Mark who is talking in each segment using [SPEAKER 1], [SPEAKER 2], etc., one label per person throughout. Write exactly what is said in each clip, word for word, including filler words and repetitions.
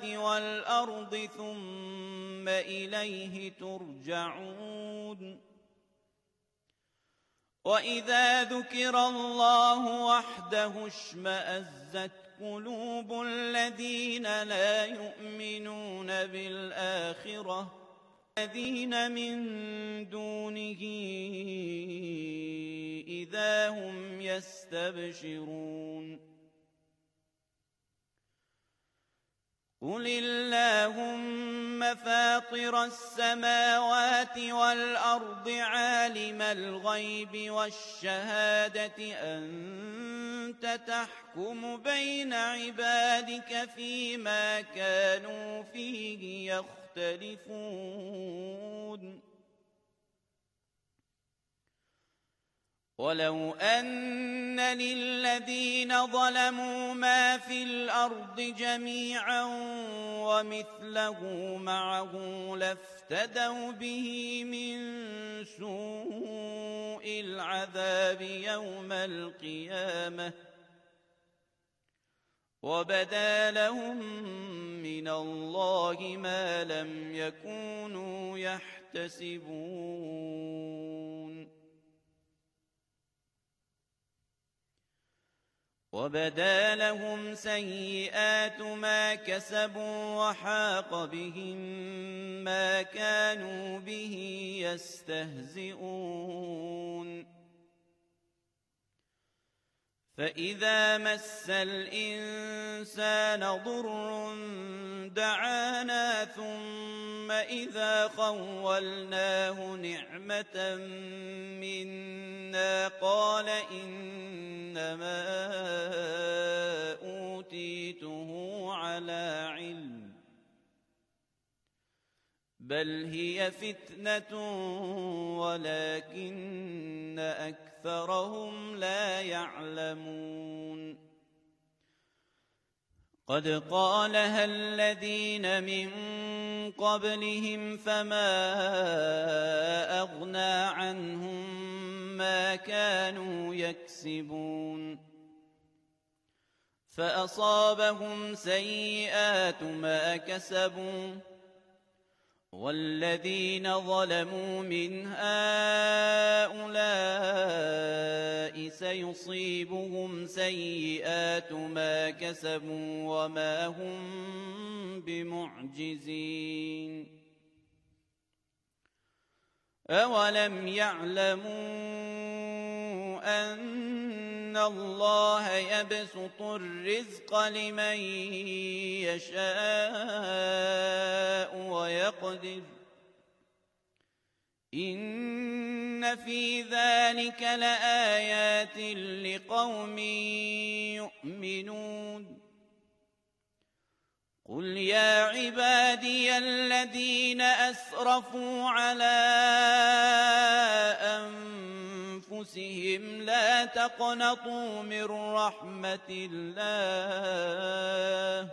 [SPEAKER 1] والأرض ثم إليه ترجعون وإذا ذكر الله وحده اشمأزت قلوب الذين لا يؤمنون بالآخرة الذين من دونه إذا هم يستبشرون قل اللهم فاطر السماوات والأرض عالم الغيب والشهادة أنت تحكم بين عبادك فيما كانوا فيه يختلفون ولو أن للذين ظلموا ما في الأرض جميعا ومثله معه لافتدوا به من سوء العذاب يوم القيامة وبدا لهم من الله ما لم يكونوا يحتسبون وبدا لهم سيئات ما كسبوا وحاق بهم ما كانوا به يستهزئون فإذا مس الإنسان ضر دعانا ثم إذا خولناه نعمة منا قال إنما أوتيته على علم بل هي فتنة ولكن أكثرهم لا يعلمون قد قالها الذين من قبلهم فما أغنى عنهم ما كانوا يكسبون فأصابهم سيئات ما كسبوا والذين ظلموا من هؤلاء سيصيبهم سيئات ما كسبوا وما هم بمعجزين أولم يعلموا أن الله يبسط الرزق لمن يشاء ويقدر إن في ذلك لآيات لقوم يؤمنون قل يا عبادي الذين أسرفوا على أنفسهم لا تقنطوا من رحمة الله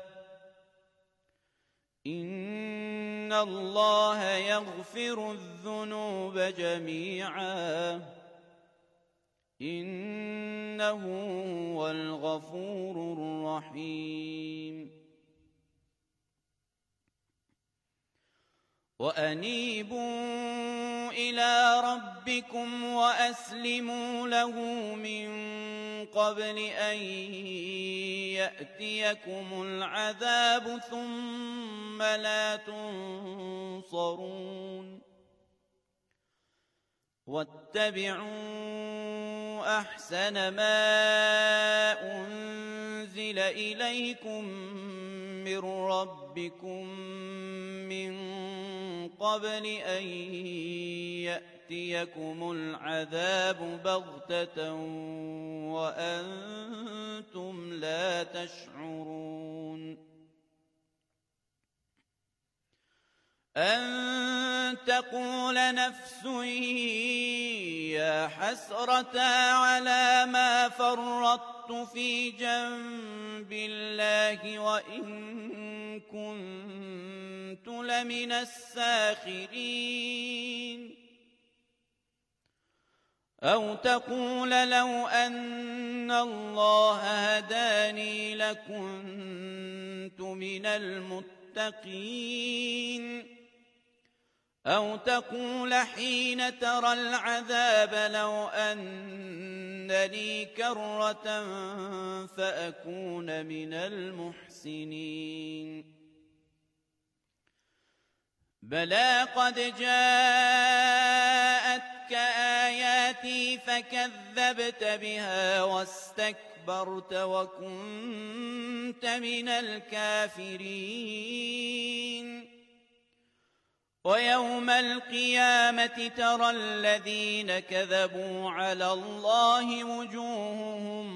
[SPEAKER 1] إن الله يغفر الذنوب جميعا إنه هو الغفور الرحيم وأنيبوا إلى ربكم وأسلموا له من قبل أن يأتيكم العذاب ثم لا تنصرون واتبعوا أحسن ما أنزل إليكم من ربكم من قبل أن يأتيكم العذاب بغتة وأنتم لا تشعرون أن تقول نفس يا حسرة على ما فرطت في جنب الله وإن كنت لمن الساخرين أو تقول لو أن الله هداني لكنت من المتقين للمتقين أو تقول حين ترى العذاب لو أن لي كرة فأكون من المحسنين بلى قد جاءتك آياتي فكذبت بها واستكبرت وكنت من الكافرين ويوم القيامة ترى الذين كذبوا على الله وجوههم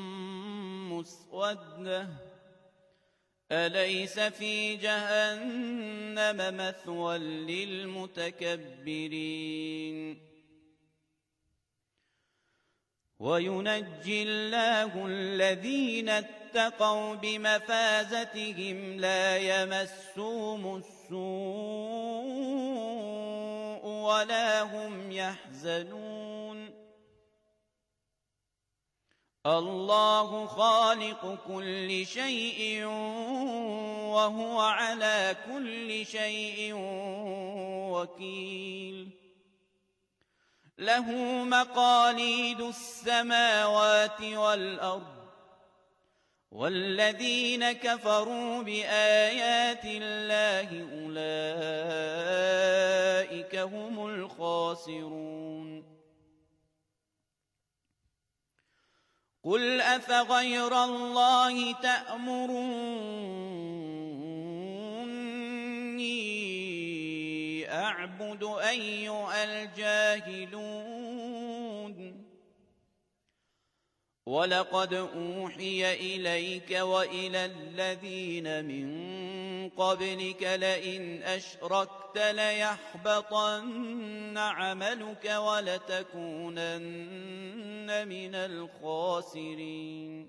[SPEAKER 1] مسودة أليس في جهنم مثوى للمتكبرين وينجي الله الذين اتقوا بمفازتهم لا يمسهم السوء ولا هم يحزنون الله خالق كل شيء وهو على كل شيء وكيل له مقاليد السماوات والأرض والذين كفروا بآيات الله أولئك هم الخاسرون قل أفغير الله تأمروني أعبد أيها الجاهلون ولقد أوحي إليك وإلى الذين من قبلك لئن أشركت ليحبطن عملك ولتكونن من الخاسرين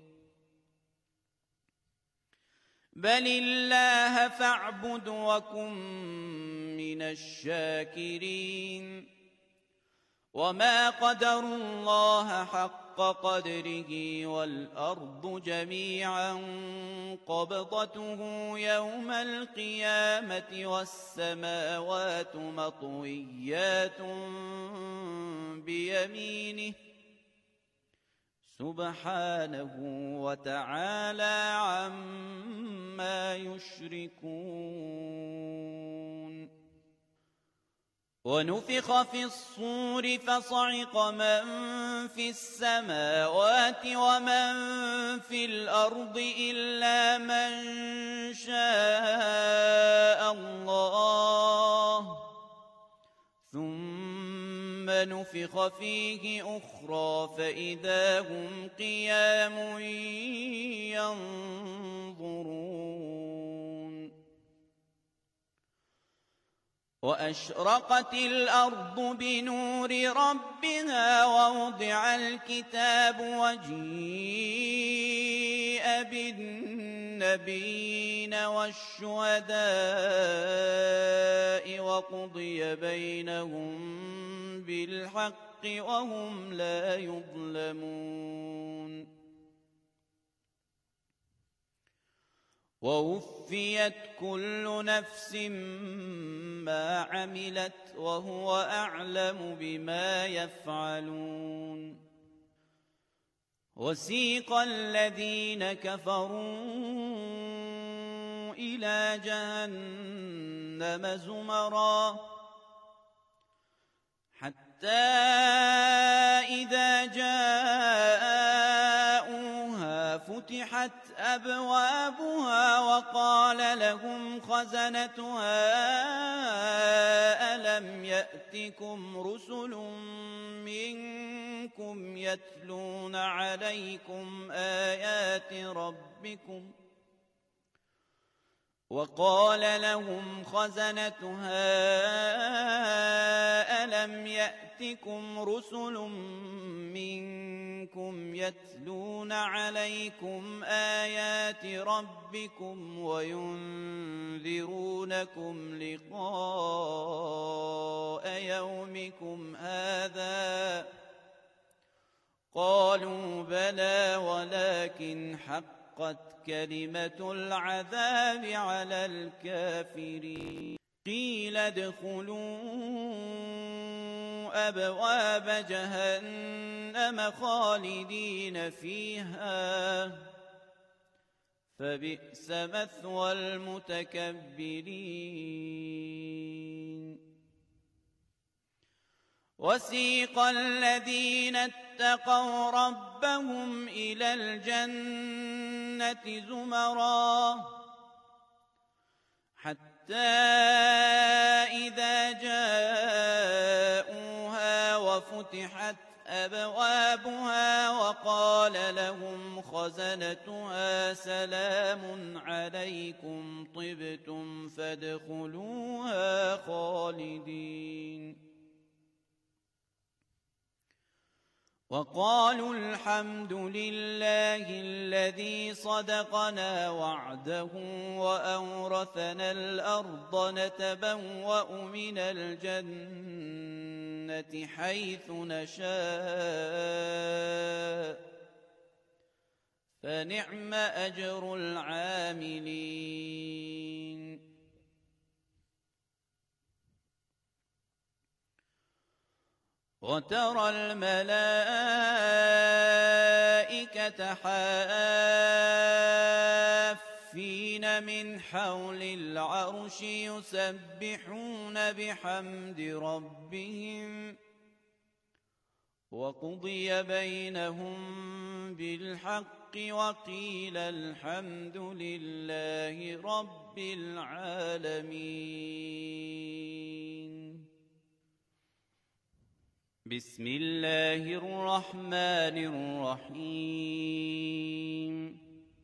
[SPEAKER 1] بل الله فاعبد وكن من الشاكرين وما قدروا الله حق قدره والأرض جميعا قبضته يوم القيامة والسماوات مطويات بيمينه سبحانه وتعالى عما يشركون ونفخ في الصور فصعق من في السماوات ومن في الأرض إلا من شاء الله ثم نفخ فيه أخرى فإذا هم قيام ينظرون وأشرقت الأرض بنور ربها ووضع الكتاب وجيء بالنبيين والشهداء وقضي بينهم بالحق وهم لا يظلمون ووفيت كل نفس ما عملت وهو أعلم بما يفعلون وسيق الذين كفروا إلى جهنم زمرا حتى إذا جاءوها فتحت أبوابها وقال لهم خزنتها ألم يأتكم رسل منكم يتلون عليكم آيات ربكم وقال لهم خزنتها ألم يأتكم رسل منكم يتلون عليكم آيات ربكم وينذرونكم لقاء يومكم هذا قالوا بلى ولكن حق حقت كلمة العذاب على الكافرين قيل ادخلوا أبواب جهنم خالدين فيها فبئس مثوى المتكبرين وسيق الذين اتقوا ربهم إلى الجنة زمرا حتى إذا جاءوها وفتحت أبوابها وقال لهم خزنتها سلام عليكم طبتم فادخلوها خالدين وقالوا الحمد لله الذي صدقنا وعده وأورثنا الأرض نتبوأ من الجنة حيث نشاء فنعم أجر العاملين وترى الملائكة حافين من حول العرش يسبحون بحمد ربهم وقضي بينهم بالحق وقيل الحمد لله رب العالمين بسم الله الرحمن الرحيم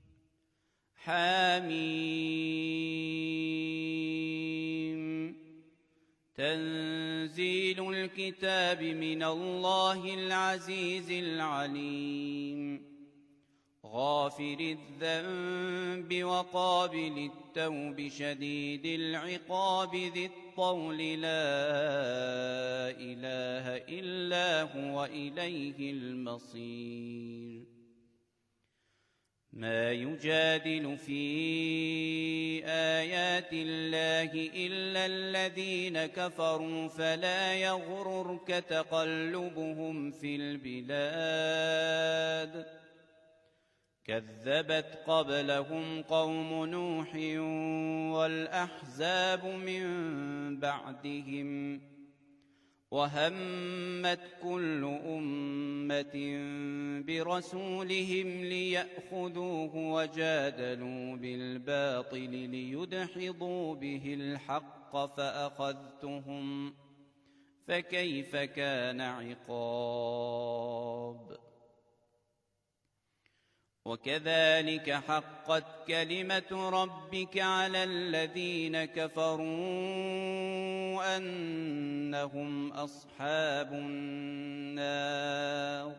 [SPEAKER 1] حميم تنزيل الكتاب من الله العزيز العليم غافر الذنب وقابل التوب شديد العقاب ذي الطول لا إله إلا هو إليه المصير ما يجادل في آيات الله إلا الذين كفروا فلا يغررك تقلبهم في البلاد كذبت قبلهم قوم نوح والأحزاب من بعدهم وهمت كل أمة برسولهم ليأخذوه وجادلوا بالباطل ليدحضوا به الحق فأخذتهم فكيف كان عقاب وكذلك حقت كلمة ربك على الذين كفروا أنهم أصحاب النار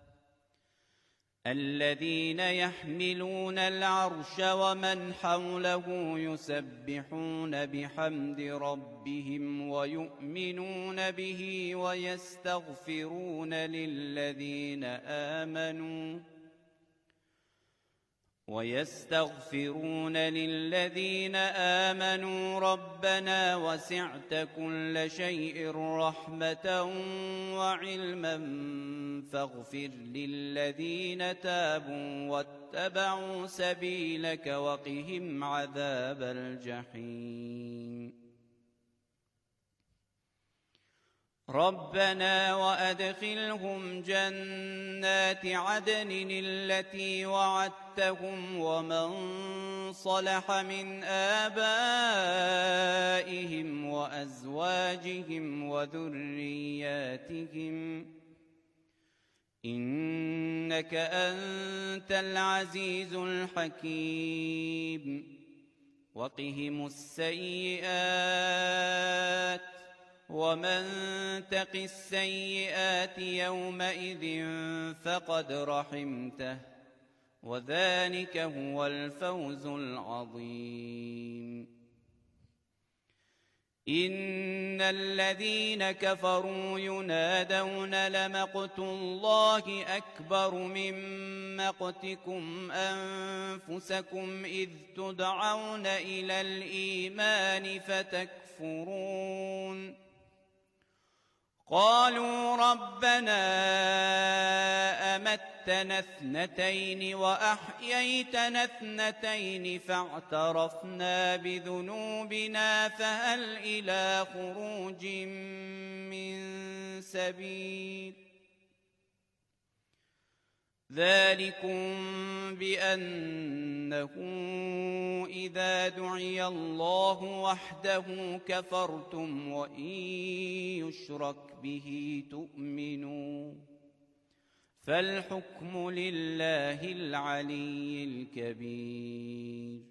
[SPEAKER 1] الذين يحملون العرش ومن حوله يسبحون بحمد ربهم ويؤمنون به ويستغفرون للذين آمنوا ويستغفرون للذين آمنوا ربنا وسعت كل شيء رحمة وعلما فاغفر للذين تابوا واتبعوا سبيلك وقهم عذاب الجحيم ربنا وأدخلهم جنات عدن التي وعدتهم ومن صلح من آبائهم وأزواجهم وذرياتهم إنك أنت العزيز الحكيم وقهم السيئات ومن تق السيئات يومئذ فقد رحمته وذلك هو الفوز العظيم إن إن الذين كفروا ينادون لمقت الله أكبر من مقتكم أنفسكم إذ تدعون إلى الإيمان فتكفرون قالوا ربنا أمتنا اثنتين وأحييتنا اثنتين فاعترفنا بذنوبنا فهل إلى خروج من سبيل ذلكم بأنه إذا دعي الله وحده كفرتم وإن يشرك به تؤمنوا فالحكم لله العلي الكبير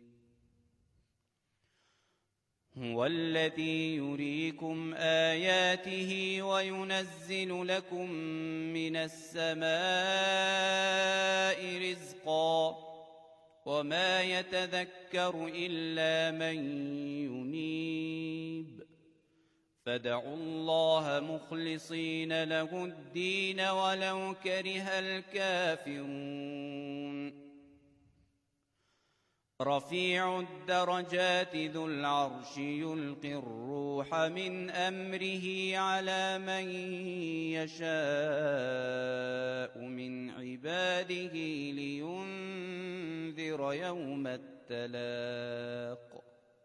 [SPEAKER 1] هو الذي يريكم آياته وينزل لكم من السماء رزقا وما يتذكر إلا من ينيب فادعوا الله مخلصين له الدين ولو كره الكافرون رفيع الدرجات ذو العرش يلقي الروح من أمره على من يشاء من عباده لينذر يوم التلاق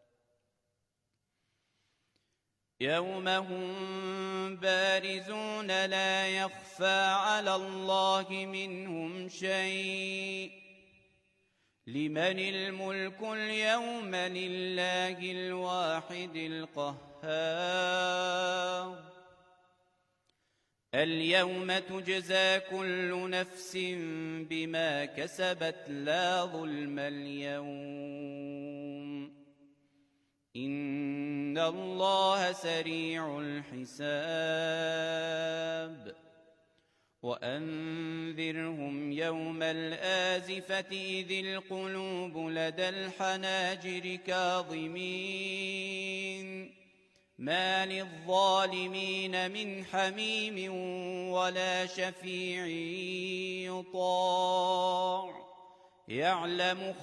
[SPEAKER 1] يوم هم بارزون لا يخفى على الله منهم شيء لمن الملك اليوم لله الواحد القهار اليوم تجزى كل نفس بما كسبت لا ظلم اليوم إن الله سريع الحساب وأنذرهم يوم الآزفة إذ القلوب لدى الحناجر كاظمين ما للظالمين من حميم ولا شفيع يطاع يعلم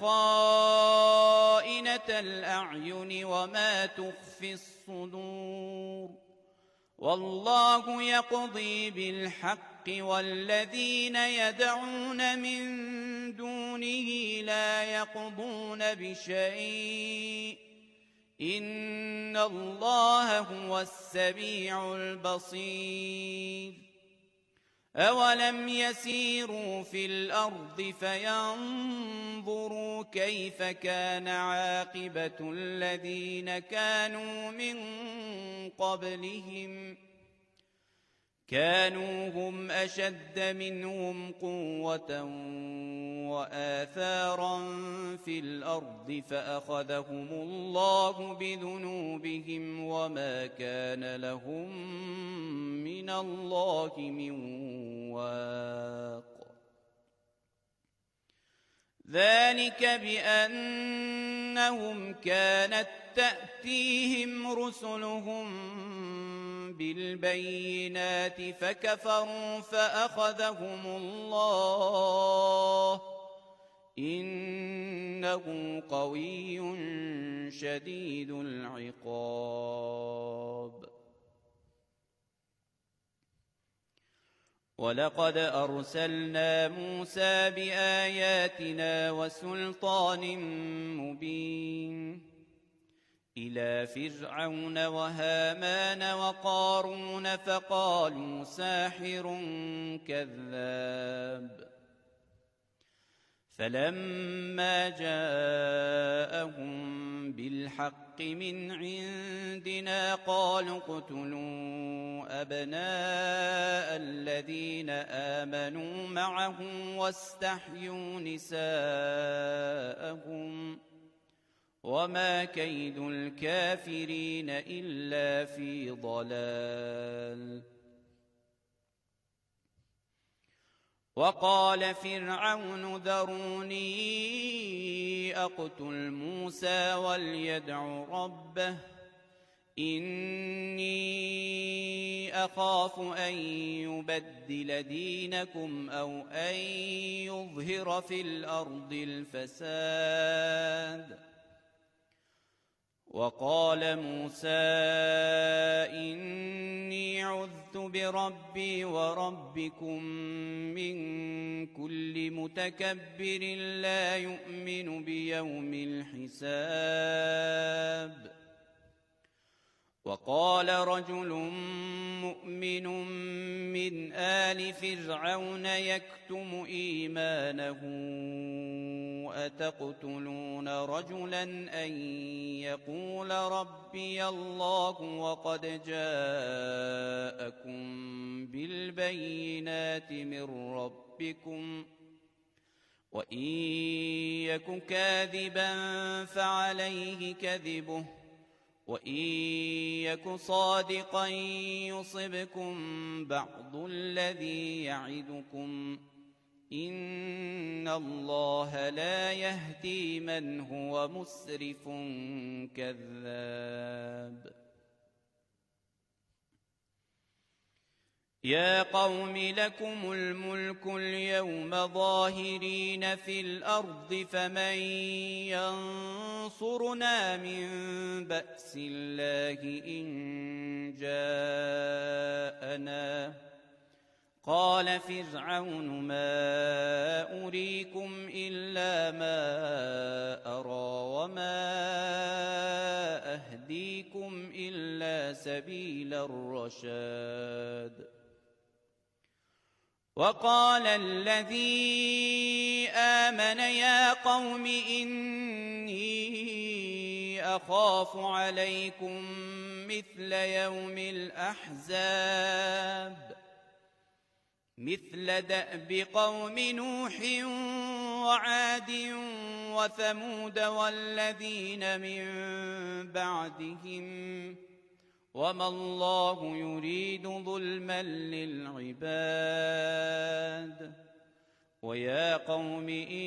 [SPEAKER 1] خائنة الأعين وما تخفي الصدور والله يقضي بالحق والذين يدعون من دونه لا يقضون بشيء إن الله هو السميع البصير أولم يسيروا في الأرض فينظروا كيف كان عاقبة الذين كانوا من قبلهم كانوا هم أشد منهم قوة وآثارا في الأرض فأخذهم الله بذنوبهم وما كان لهم من الله من واق ذلك بأنهم كانت تأتيهم رسلهم بالبينات فكفروا فأخذهم الله إنه قوي شديد العقاب ولقد أرسلنا موسى بآياتنا وسلطان مبين إلى فرعون وهامان وقارون فقالوا ساحر كذاب فلما جاءهم بالحق من عندنا قالوا اقتلوا أبناء الذين آمنوا معه واستحيوا نساءهم وما كيد الكافرين إلا في ضلال وقال فرعون ذروني أقتل موسى وليدع ربه إني أخاف أن يبدل دينكم أو أن يظهر في الأرض الفساد. وقال موسى إني عذت بربي وربكم من كل متكبر لا يؤمن بيوم الحساب. وقال رجل مؤمن من آل فرعون يكتم إيمانه أتقتلون رجلا أن يقول ربي الله وقد جاءكم بالبينات من ربكم وإن يك كاذبا فعليه كذبه وإن يك صادقا يصبكم بعض الذي يعدكم إن الله لا يهدي من هو مسرف كذاب. يا قوم لكم الملك اليوم ظاهرين في الأرض فمن ينصرنا من بأس الله إن جاءنا. قال فرعون ما أريكم إلا ما أرى وما أهديكم إلا سبيل الرشاد. وقال الذي آمن يا قوم إني أخاف عليكم مثل يوم الأحزاب مثل دأب قوم نوح وعاد وثمود والذين من بعدهم وما الله يريد ظلما للعباد. ويا قوم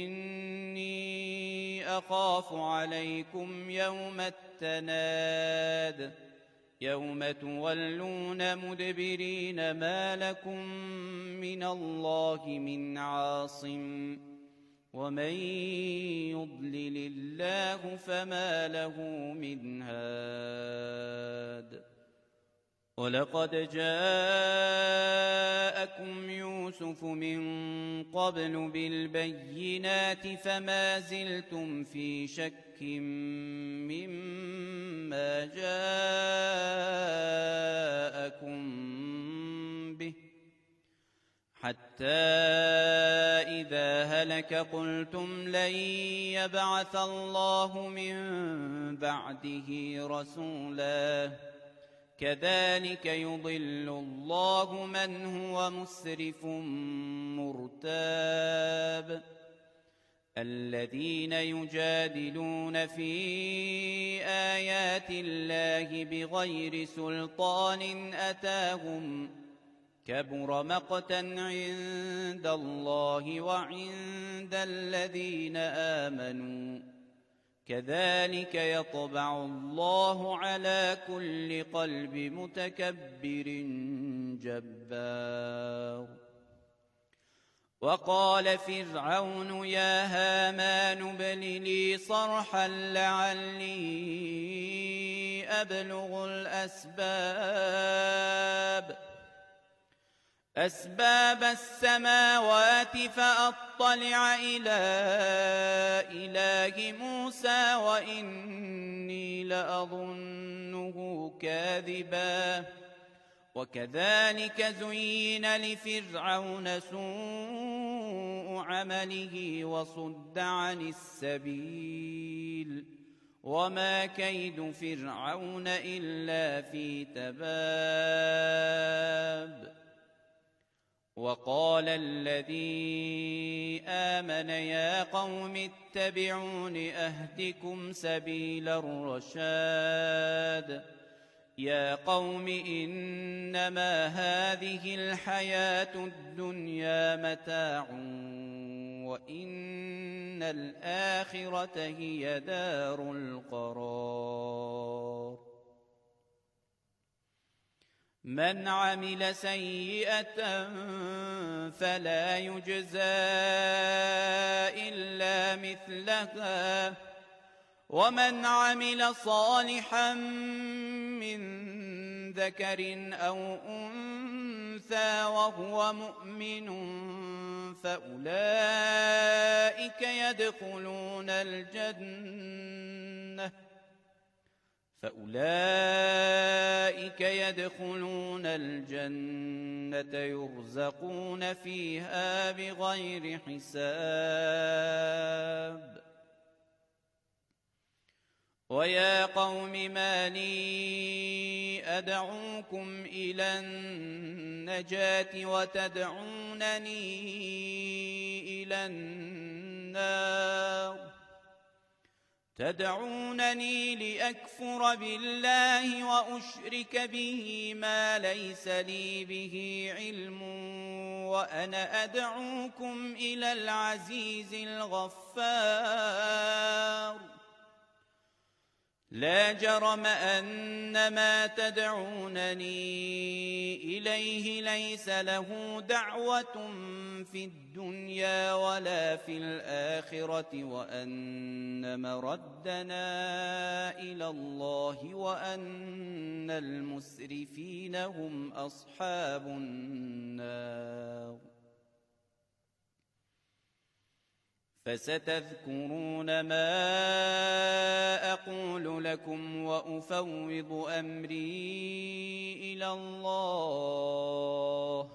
[SPEAKER 1] إني أخاف عليكم يوم التناد يوم تولون مدبرين ما لكم من الله من عاصم ومن يضلل الله فما له من هاد. ولقد جاءكم يوسف من قبل بالبينات فما زلتم في شك مما جاءكم به حتى إذا هلك قلتم لن يبعث الله من بعده رسولا كذلك يضل الله من هو مسرف مرتاب. الذين يجادلون في آيات الله بغير سلطان أتاهم كبر مقتا عند الله وعند الذين آمنوا كذلك يطبع الله على كل قلب متكبر جبار. وقال فرعون يا هامان ابن لي صرحا لعلي أبلغ الأسباب أسباب السماوات فأطلع إلى إله موسى وإني لأظنه كاذبا. وكذلك زين لفرعون سوء عمله وصد عن السبيل وما كيد فرعون إلا في تباب. وقال الذي آمن يا قوم اتبعون أهدكم سبيل الرشاد. يا قوم إنما هذه الحياة الدنيا متاع وإن الآخرة هي دار القرار. من عمل سيئة فلا يجزى إلا مثلها ومن عمل صالحا من ذكر أو أنثى وهو مؤمن فأولئك يدخلون الجنة فأولئك يدخلون الجنة يرزقون فيها بغير حساب. ويا قوم ما لي أدعوكم إلى النجاة وتدعونني إلى النار تدعونني لأكفر بالله وأشرك به ما ليس لي به علم وأنا أدعوكم إلى العزيز الغفار. لا جرم أن ما تدعونني إليه ليس له دعوة في الدنيا ولا في الآخرة وأن مردنا إلى الله وأن المسرفين هم أصحاب النار. فستذكرون ما أقول لكم وأفوض أمري إلى الله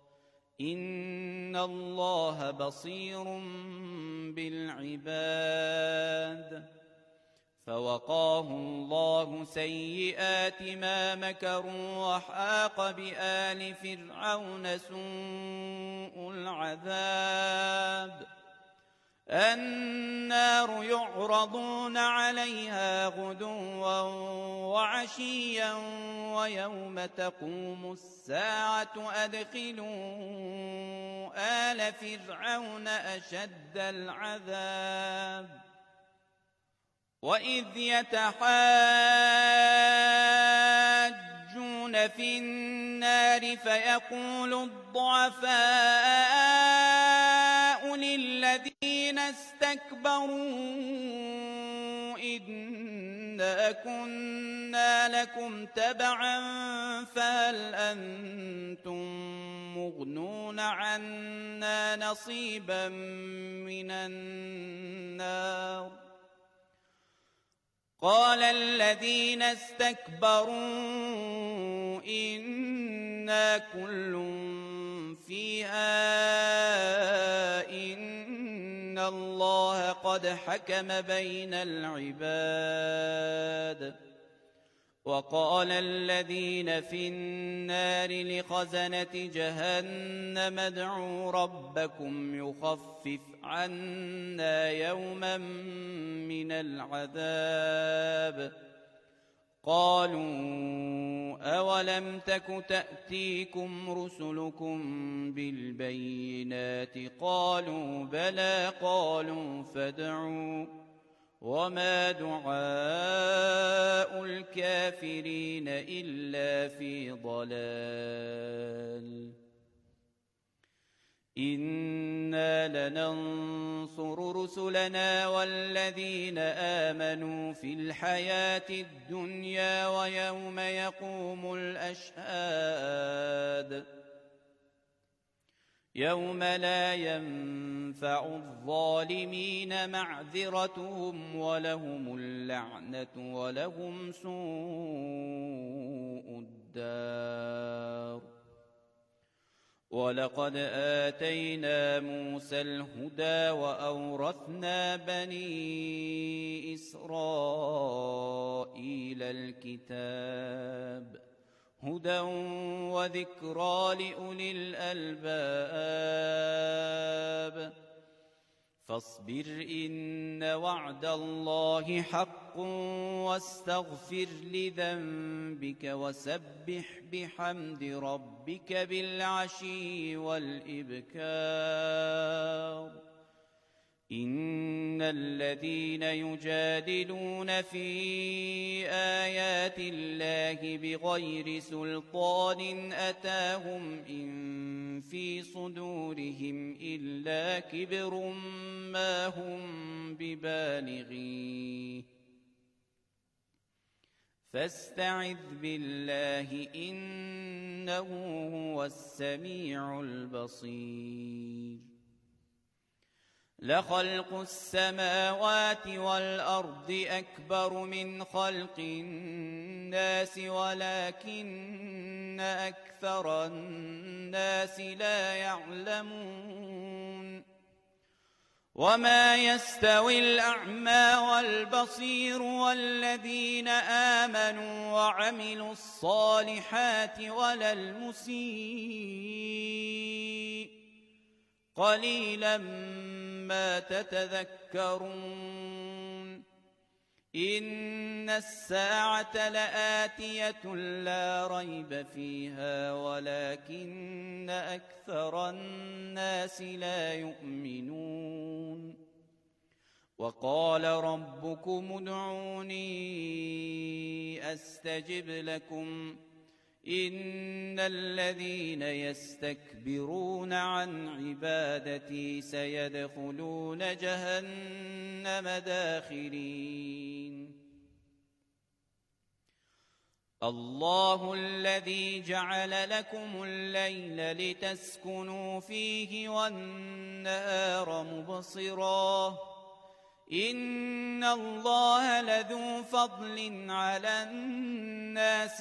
[SPEAKER 1] إن الله بصير بالعباد. فوقاه الله سيئات ما مكروا وحاق بآل فرعون سوء العذاب. النار يعرضون عليها غدوا وعشيا ويوم تقوم الساعة أدخلوا آل فرعون أشد العذاب. وإذ يتحاجون في النار فيقول الضعفاء للذين استكبروا إنا كنا لكم تبعا فهل أنتم مغنون عنا نصيبا من النار. قال الذين استكبروا إنا كل فيها إن الله قد حكم بين العباد. وقال الذين في النار لخزنة جهنم ادعوا ربكم يخفف عنا يوما من العذاب. قالوا أولم تك تأتيكم رسلكم بالبينات قالوا بلى قالوا فادعوا وما دعاء الكافرين إلا في ضلال. إنا لننصر رسلنا والذين آمنوا في الحياة الدنيا ويوم يقوم الأشهاد. يوم لا ينفع الظالمين معذرتهم ولهم اللعنة ولهم سوء الدار. ولقد آتينا موسى الهدى وأورثنا بني إسرائيل الكتاب هدى وذكرى لأولي الألباب. فاصبر إن وعد الله حق واستغفر لذنبك وسبح بحمد ربك بالعشي والإبكار. إن الذين يجادلون في آيات الله بغير سلطان أتاهم إن في صدورهم إلا كبر ما هم ببالغيه فاستعذ بالله إنه هو السميع البصير لخلق السماوات والأرض أكبر من خلق الناس ولكن أكثر الناس لا يعلمون وما يستوي الأعمى والبصير والذين آمنوا وعملوا الصالحات ولا المسيء قليلا ما تتذكرون إن الساعة لآتية لا ريب فيها ولكن أكثر الناس لا يؤمنون وقال ربكم ادعوني أستجب لكم إن الذين يستكبرون عن عبادتي سيدخلون جهنم داخرين الله الذي جعل لكم الليل لتسكنوا فيه والنهار مبصرا إن الله لذو فضل على الناس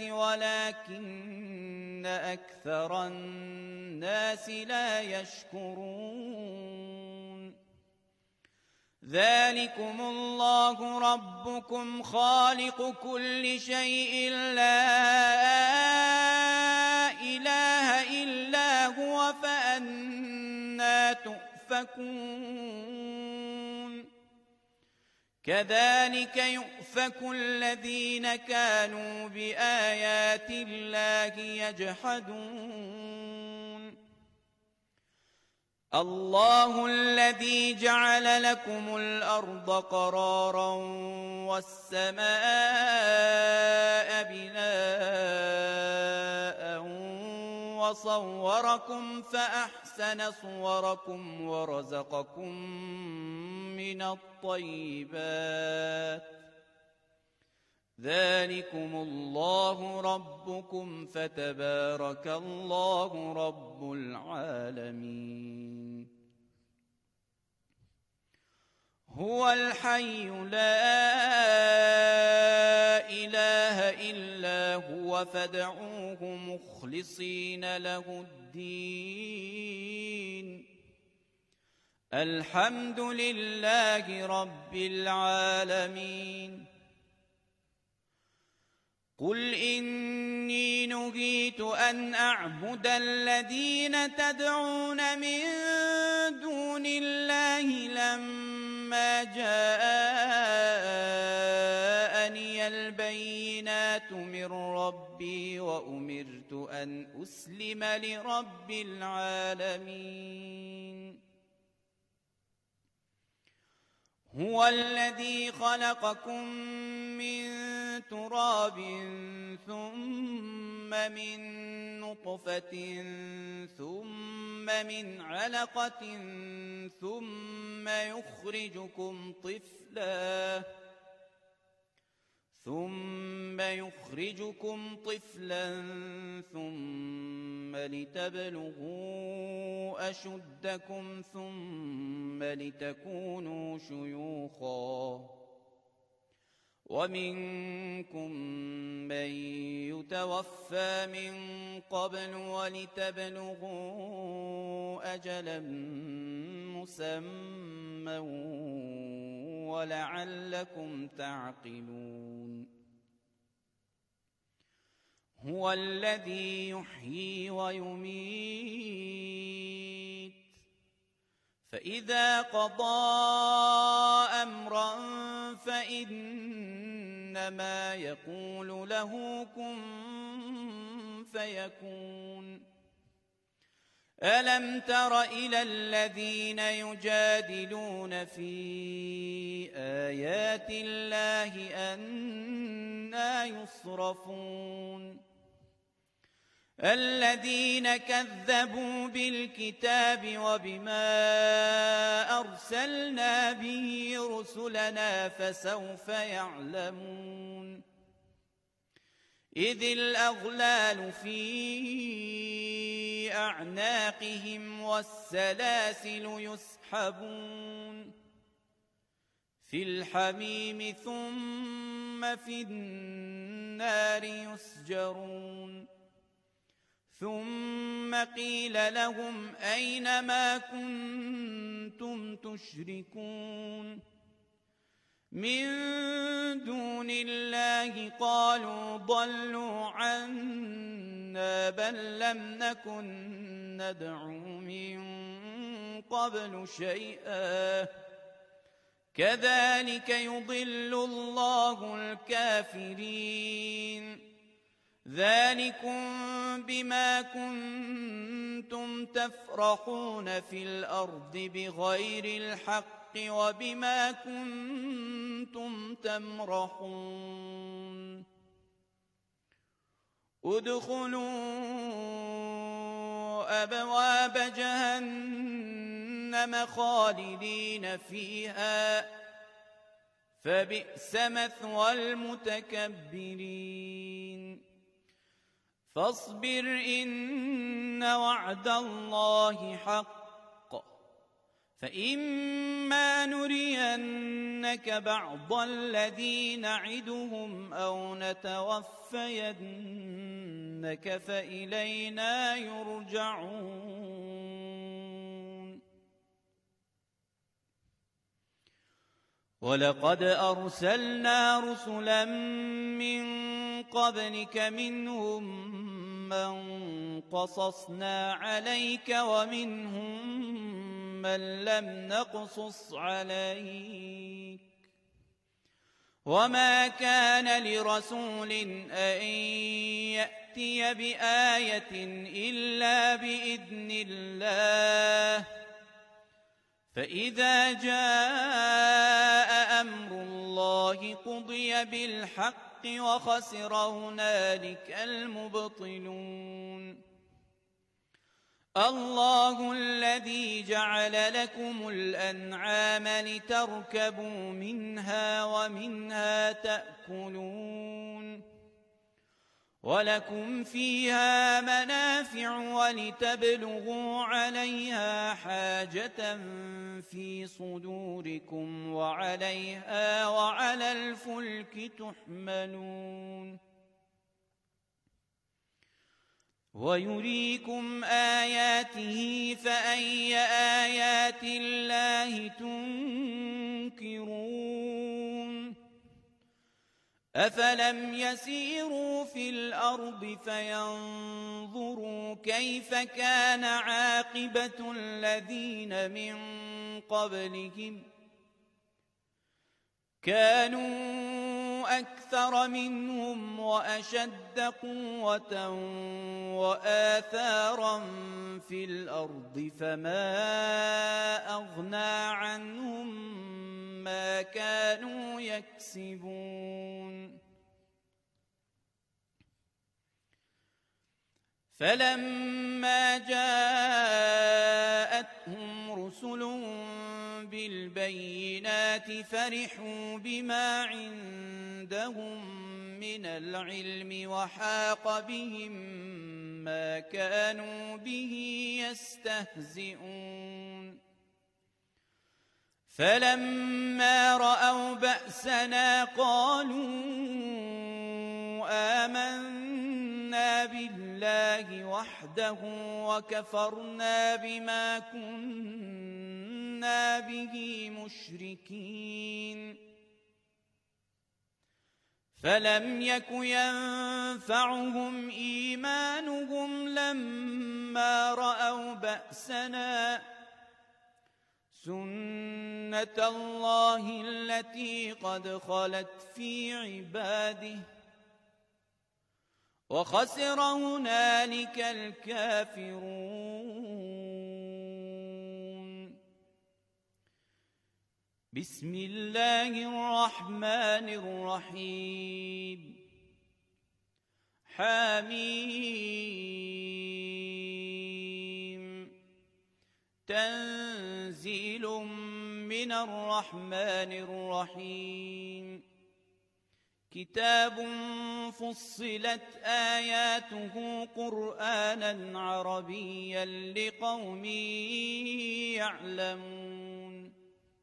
[SPEAKER 1] ولكن أكثر الناس لا يشكرون ذلكم الله ربكم خالق كل شيء لا إله إلا هو فأنى تؤفكون كذلك يؤفك الذين كانوا بآيات الله يجحدون الله الذي جعل لكم الأرض قرارا والسماء بناء وصوركم فأحسن صوركم ورزقكم من الطيبات ذلكم الله ربكم فتبارك الله رب العالمين هو الحي لا إله إلا هو فادعوه مخلصين له الدين الحمد لله رب العالمين قل إني نهيت أن أعبد الذين تدعون من دون الله لما جاءني البينات من ربي وأمرت أن أسلم لرب العالمين هو الذي خلقكم من تراب ثم من نطفة ثم من علقة ثم يخرجكم طفلا ثم يخرجكم طفلا ثم لتبلغوا أشدكم ثم لتكونوا شيوخا ومنكم من يتوفى من قبل ولتبلغوا أجلا مسمى ولعلكم تعقلون هو الذي يحيي ويميت فإذا قضى أمرا فإنما يقول له كن فيكون ألم تر إلى الذين يجادلون في آيات الله أنى يصرفون الذين كذبوا بالكتاب وبما أرسلنا به رسلنا فسوف يعلمون إذ الأغلال في أعناقهم والسلاسل يسحبون في الحميم ثم في النار يسجرون ثم قيل لهم أين ما كنتم تشركون من دون الله قالوا ضلوا عنا بل لم نكن ندعو من قبل شيئا كذلك يضل الله الكافرين ذلكم بما كنتم تفرحون في الأرض بغير الحق وبما كنتم تمرحون ادخلوا أبواب جهنم خالدين فيها فبئس مثوى المتكبرين فاصبر إن وعد الله حق فإما نرينك بعض الذي نعدهم أو نتوفينك فإلينا يرجعون ولقد أرسلنا رسلا من قبلك منهم من قصصنا عليك ومنهم من لم نقصص عليك وما كان لرسول أن يأتي بآية إلا بإذن الله فإذا جاء أمر الله قضي بالحق وخسر هنالك المبطلون الله الذي جعل لكم الأنعام لتركبوا منها ومنها تأكلون ولكم فيها منافع ولتبلغوا عليها حاجة في صدوركم وعليها وعلى الفلك تحملون ويريكم آياته فأي آيات الله تنكرون أفلم يسيروا في الأرض فينظروا كيف كان عاقبة الذين من قبلهم كانوا أكثر منهم وأشد قوة وآثارا في الأرض فما أغنى عنهم ما كانوا يكسبون فلما جاءتهم رسلهم بالبينات فرحوا بما عندهم من العلم وحاق بهم ما كانوا به يستهزئون فلما رأوا بأسنا قالوا آمنا بالله وحده وكفرنا بما كنا به مشركين فلم يك ينفعهم إيمانهم لما رأوا بأسنا سنة الله التي قد خلت في عباده وخسر هنالك الكافرون بسم الله الرحمن الرحيم حميم تنزيل من الرحمن الرحيم كتاب فصلت آياته قرآنا عربيا لقوم يعلمون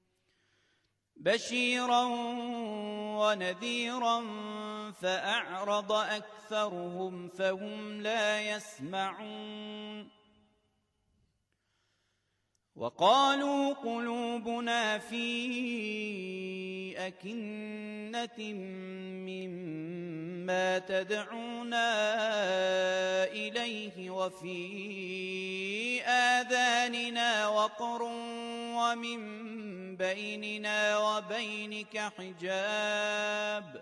[SPEAKER 1] بشيرا ونذيرا فأعرض أكثرهم فهم لا يسمعون وقالوا قلوبنا في أكنة مما تدعونا إليه وفي آذاننا وقر ومن بيننا وبينك حجاب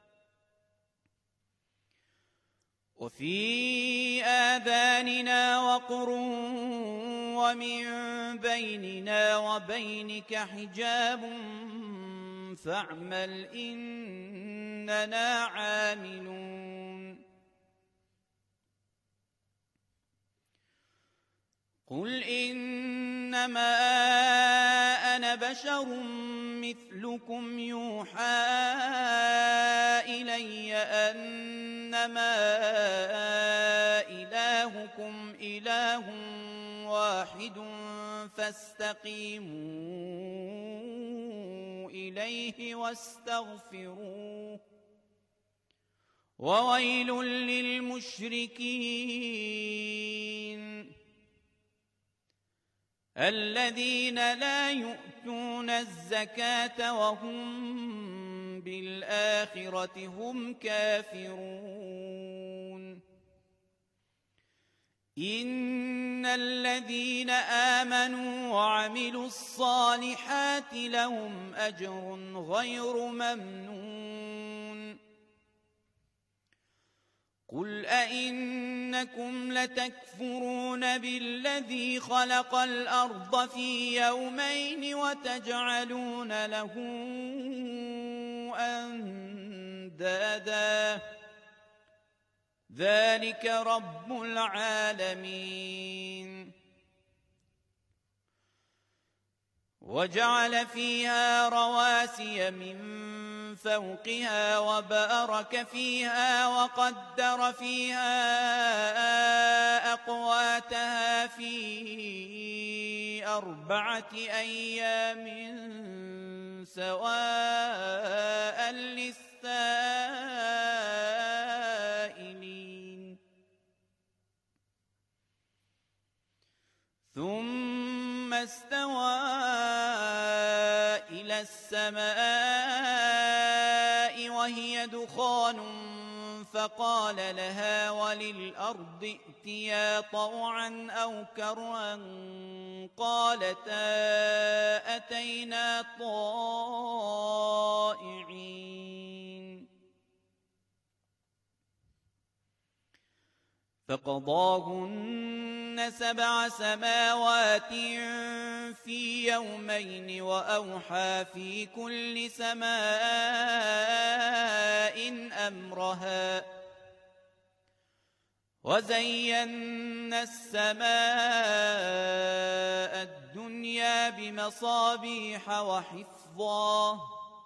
[SPEAKER 1] وفي آذاننا وقر ومن بيننا وبينك حجاب فاعمل إننا عاملون قل إنما أنا بشر مثلكم يوحى إلي أنما إلهكم إله واحد فاستقيموا إليه واستغفروه وويل للمشركين الذين لا يؤتون الزكاة وهم بالآخرة هم كافرون إن الذين آمنوا وعملوا الصالحات لهم أجر غير ممنون قل أئنكم لتكفرون بالذي خلق الأرض في يومين وتجعلون له أندادا ذلك رب العالمين وجعل فيها رواسي من فوقها وبارك فيها وقدر فيها أقواتها في أربعة أيام سواء للسائلين ثم استوى إلى السماء وهي دخان فقال لها وللأرض ائتيا طوعا أو كرها قالتا أتينا طائعين فقضاهن سبع سماوات في يومين وأوحى في كل سماء أمرها وزينا السماء الدنيا بمصابيح وحفظا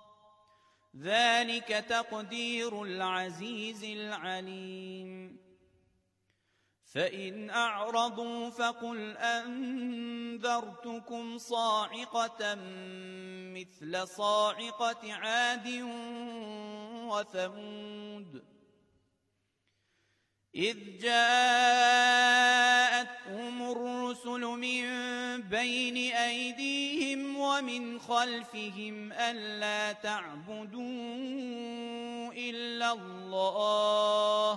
[SPEAKER 1] ذلك تقدير العزيز العليم فإن أعرضوا فقل أنذرتكم صاعقة مثل صاعقة عاد وثمود إذ جاءتهم الرسل من بين أيديهم ومن خلفهم ألا تعبدوا إلا الله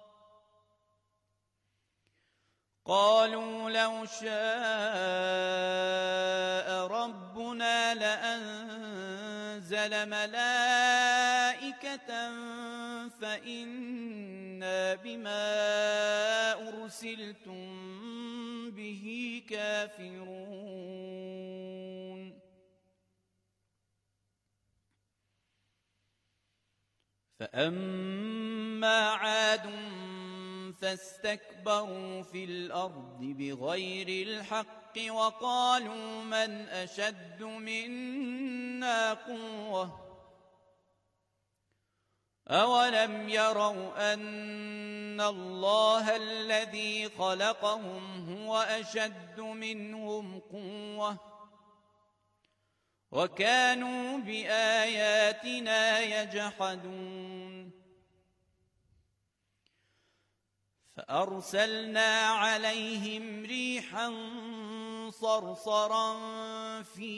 [SPEAKER 1] قالوا لو شاء ربنا لأنزل ملائكة فإنا بما أرسلتم به كافرون فأما عاد فاستكبروا في الأرض بغير الحق وقالوا من أشد منا قوة أولم يروا أن الله الذي خلقهم هو أشد منهم قوة وكانوا بآياتنا يجحدون فأرسلنا عليهم ريحا صرصرا في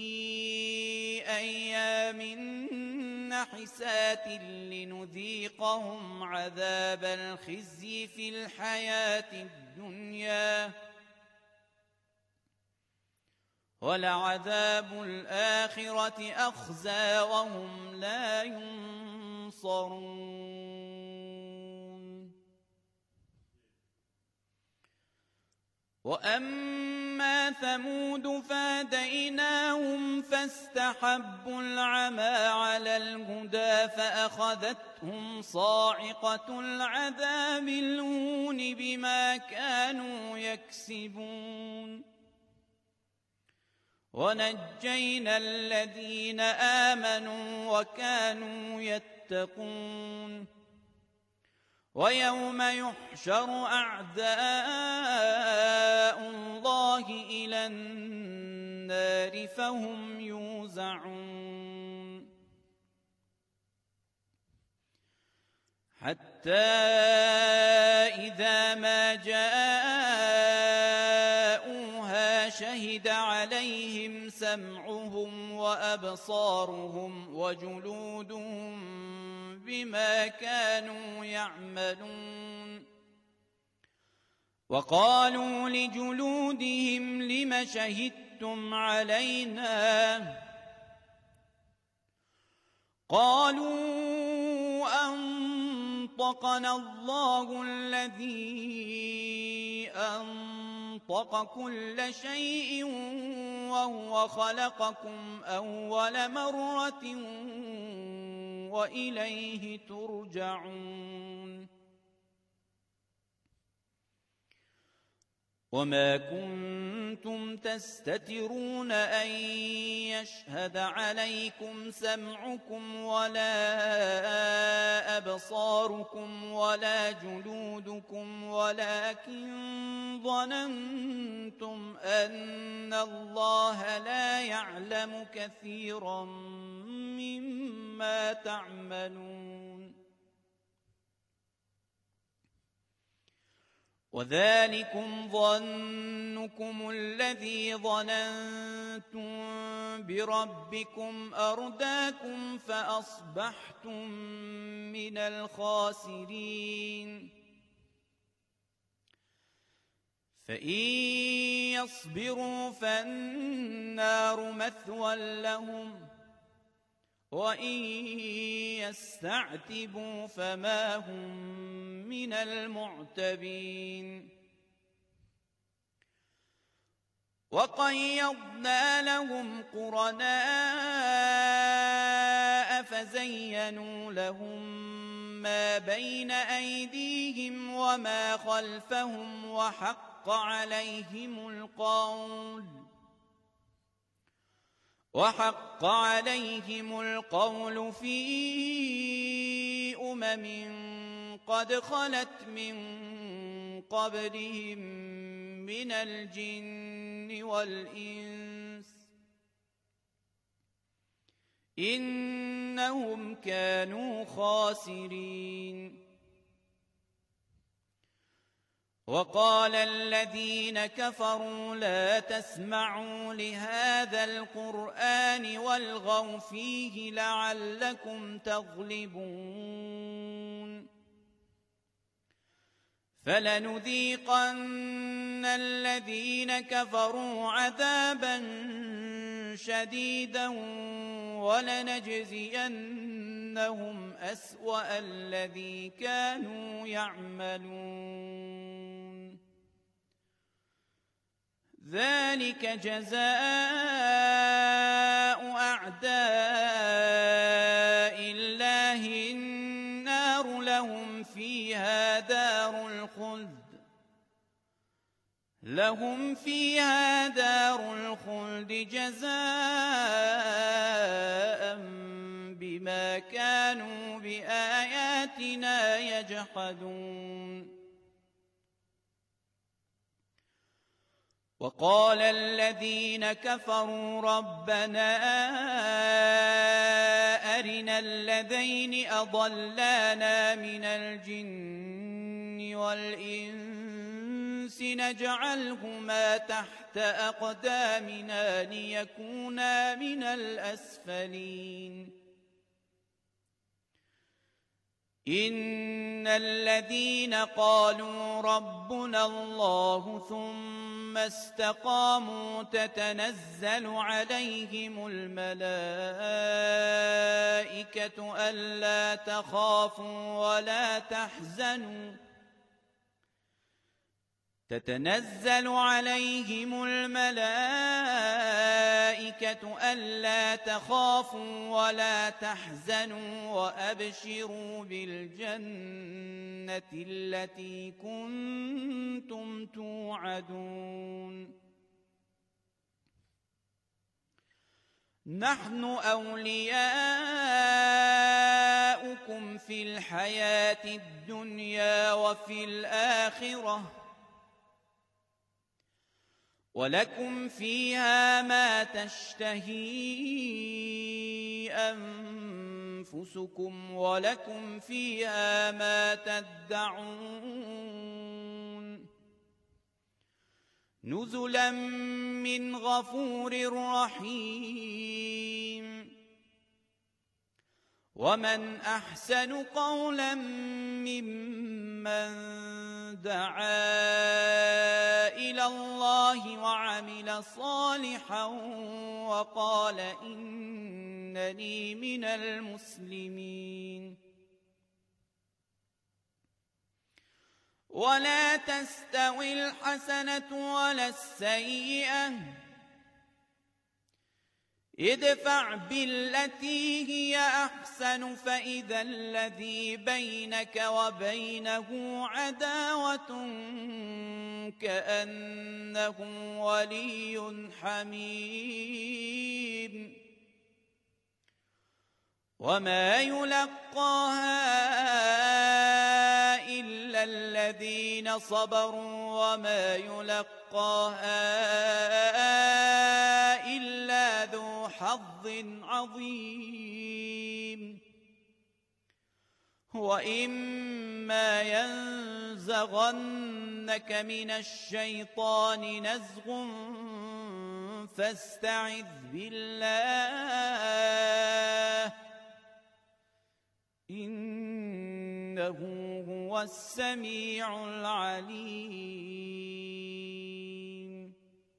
[SPEAKER 1] أيام نحسات لنذيقهم عذاب الخزي في الحياة الدنيا ولعذاب الآخرة أخزى وهم لا ينصرون. وأما ثمود فهديناهم فاستحبوا العمى على الهدى فأخذتهم صاعقة العذاب الهون بما كانوا يكسبون. ونجينا الذين آمنوا وكانوا يتقون. ويوم يحشر أعداء الله إلى النار فهم يوزعون حتى إذا ما جاءوها شهد عليهم سمعهم وأبصارهم وجلودهم بما كانوا يعملون. وقالوا لجلودهم لم شهدتم علينا قالوا أنطقنا الله الذي أنطق كل شيء وهو خلقكم أول مرة وإليه ترجعون. وما كنتم تستترون أن يشهد عليكم سمعكم ولا أبصاركم ولا جلودكم ولكن ظننتم أن الله لا يعلم كثيرا مما تعملون. وذلكم ظنكم الذي ظننتم بربكم أرداكم فأصبحتم من الخاسرين. فإن يصبروا فالنار مثوى لهم وإن يستعتبوا فما هم من المعتبين. وقيضنا لهم قرناء فزينوا لهم ما بين أيديهم وما خلفهم وحق عليهم القول وحق عليهم القول في أمم قد خلت من قبلهم من الجن والإنس إنهم كانوا خاسرين. وقال الذين كفروا لا تسمعوا لهذا القرآن والغوا فيه لعلكم تغلبون. فلنذيقن الذين كفروا عذابا شديدا ولنجزينهم أسوأ الذي كانوا يعملون. ذلك جزاء أعداء الله النار دار الخلد لهم فيها دار الخلد جزاء بما كانوا بآياتنا يجحدون وقال الذين كفروا ربنا أرنا الذين أضلانا من الجن والإنس نجعلهما تحت أقدامنا ليكونا من الأسفلين إن الذين قالوا ربنا الله ثم استقاموا تتنزل عليهم الملائكة ألا تخافوا ولا تحزنوا تتنزل عليهم الملائكة ألا تخافوا ولا تحزنوا وأبشروا بالجنة التي كنتم توعدون نحن أولياؤكم في الحياة الدنيا وفي الآخرة ولكم فيها ما تشتهي أنفسكم ولكم فيها ما تدعون نزلا من غفور رحيم ومن أحسن قولا ممن دعا إلى الله وعمل صالحا وقال إنني من المسلمين ولا تستوي الحسنة ولا السيئة ادفع بالتي هي أحسن فإذا الذي بينك وبينه عداوة كأنه ولي حميم وما يلقاها إلا الذين صبروا وما يلقاها إلا ذو حظ عظيم وإما ينزغنك من الشيطان نزغ فاستعذ بالله إنه هو السميع العليم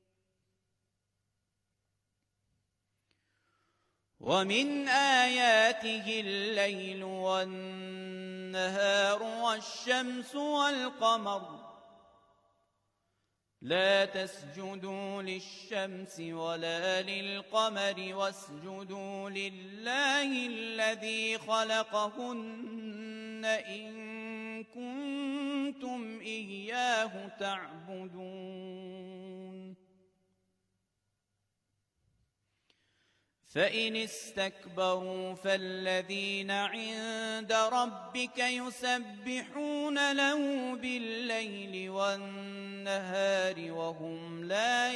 [SPEAKER 1] ومن آياته الليل والنهار والشمس والقمر لا تسجدوا للشمس ولا للقمر واسجدوا لله الذي خلقهن إن كنتم إياه تعبدون فإن استكبروا فالذين عند ربك يسبحون له بالليل والنهار وهم لا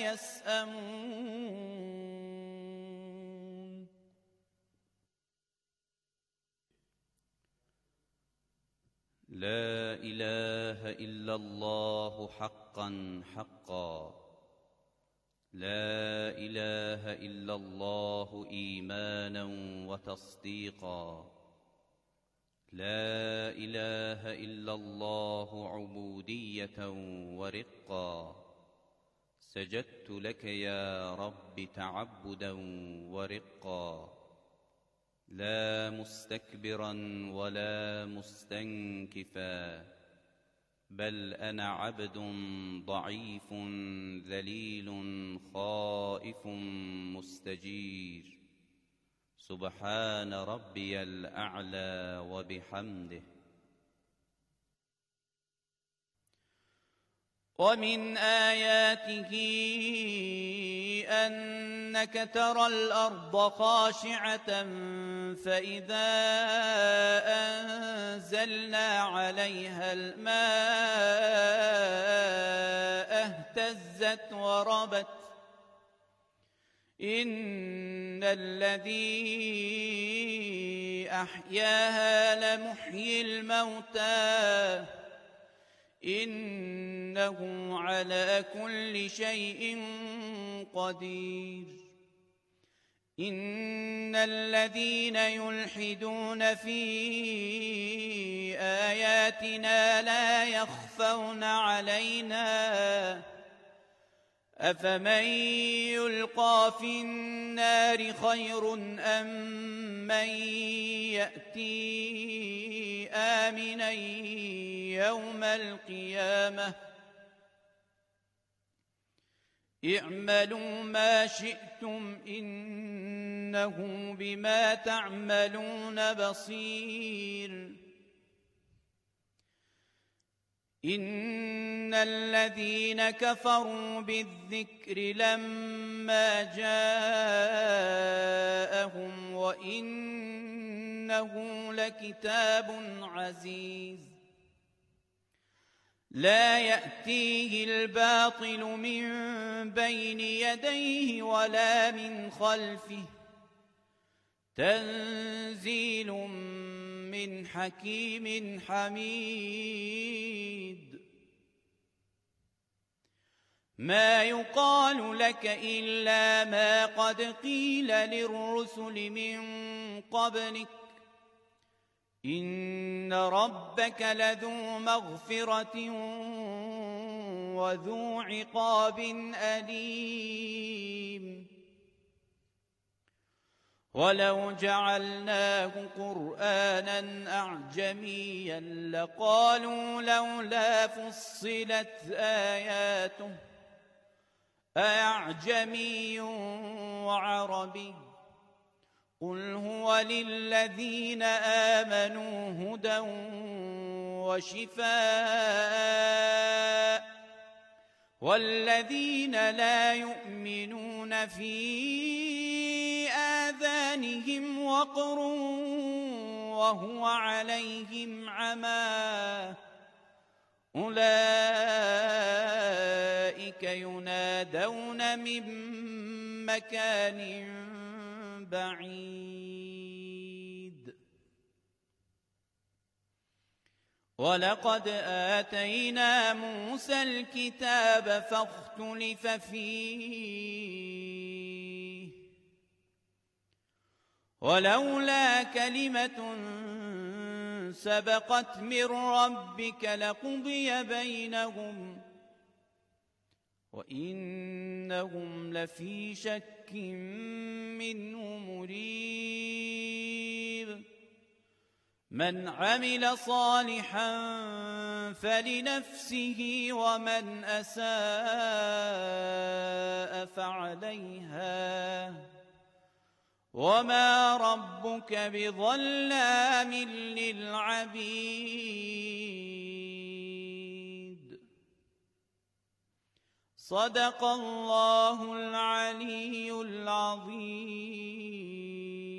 [SPEAKER 1] يسأمون لا إله إلا الله حقا حقا لا إله إلا الله إيمانا وتصديقا لا إله إلا الله عبودية ورقا سجدت لك يا رب تعبدا ورقا لا مستكبرا ولا مستنكفا بل أنا عبد ضعيف ذليل خائف مستجير سبحان ربي الأعلى وبحمده ومن آياته أنك ترى الأرض خاشعة فإذا أنزلنا عليها الماء اهتزت وربت إن الذي أحياها لمحيي الموتى إنه على كل شيء قدير إن الذين يلحدون في آياتنا لا يخفون علينا أفمن يلقى في النار خير أم من يأتي آمنا يوم القيامة اعملوا ما شئتم إنه بما تعملون بصير إن الذين كفروا بالذكر لما جاءهم وإنه لكتاب عزيز لا يأتيه الباطل من بين يديه ولا من خلفه تنزيل من حكيم حميد ما يقال لك إلا ما قد قيل للرسل من قبلك إن ربك لذو مغفرة وذو عقاب أليم ولو جعلناه قرآنا أعجميا لقالوا لولا فصلت آياته أعجمي وعربي قل هو للذين آمنوا هدى وشفاء والذين لا يؤمنون في آذانهم وقر وهو عليهم عمى أولئك ينادون من مكان بعيد ولقد آتينا موسى الكتاب فاختلف فيه ولولا كلمة سبقت من ربك لقضي بينهم وإنهم لفي شك منه مريب من عمل صالحا فلنفسه ومن أساء فعليها وما ربك بظلام للعبيد صدق الله العلي العظيم.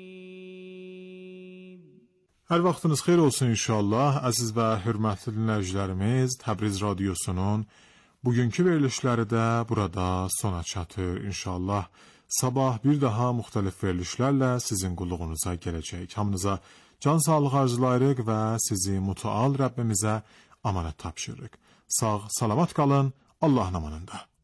[SPEAKER 2] Hər vaxtınız xeyir olsun inşallah. Əziz və hörmətli dinləyicilərimiz, Təbriz Radiosunun bugünkü verilişləri də burada sona çatır inşallah. Sabah bir daha müxtəlif verilişlərlə sizin qulluğunuza gələcək. Hamınıza can sağlığı arzulayırıq və sizi mütəal Rəbbimizə amanət tapşırırıq. Sağ, salamat qalın, Allahın amanında.